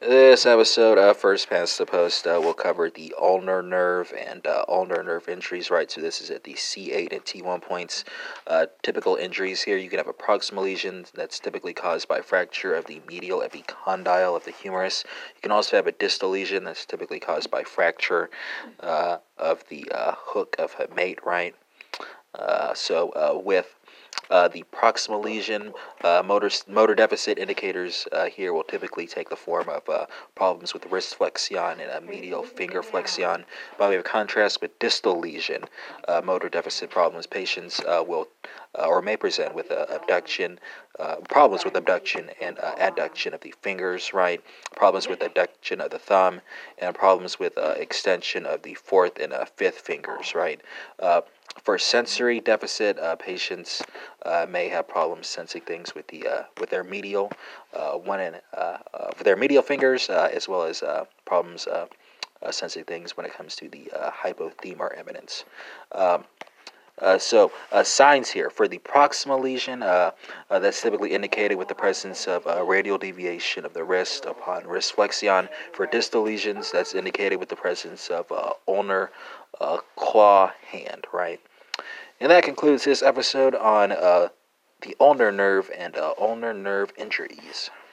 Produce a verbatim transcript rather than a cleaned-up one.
This episode of First Past the Post uh, will cover the ulnar nerve and uh, ulnar nerve injuries, right? So this is at the C eight and T one points. Uh, typical injuries here, you can have a proximal lesion that's typically caused by fracture of the medial epicondyle of the humerus. You can also have a distal lesion that's typically caused by fracture uh, of the uh, hook of a mate, right? Uh, so uh, with uh, the proximal lesion, uh, motor motor deficit indicators uh, here will typically take the form of uh, problems with wrist flexion and a medial finger flexion. By way of contrast, with distal lesion, uh, motor deficit problems, patients uh, will uh, or may present with uh, abduction, uh, problems with abduction and uh, adduction of the fingers, right? Problems with adduction of the thumb, and problems with uh, extension of the fourth and uh, fifth fingers, right? Uh, for sensory deficit, uh, patients uh, may have problems sensing things with the uh, with their medial uh, one and uh, uh, with their medial fingers, uh, as well as uh, problems uh, uh, sensing things when it comes to the uh, hypothermia eminence. Um, uh, so uh, signs here for the proximal lesion, uh, uh, that's typically indicated with the presence of uh, radial deviation of the wrist upon wrist flexion. For distal lesions, that's indicated with the presence of uh, ulnar uh, claw hand, right? And that concludes this episode on uh, the ulnar nerve and uh, ulnar nerve injuries.